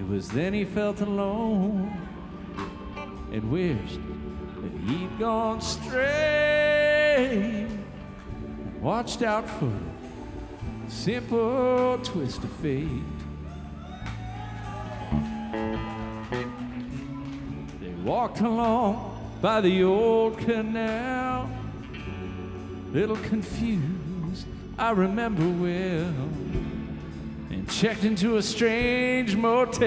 It was then he felt alone and wished that he'd gone stray. Watched out for a simple twist of fate. They walked along by the old canal, little confused, I remember well, and checked into a strange motel.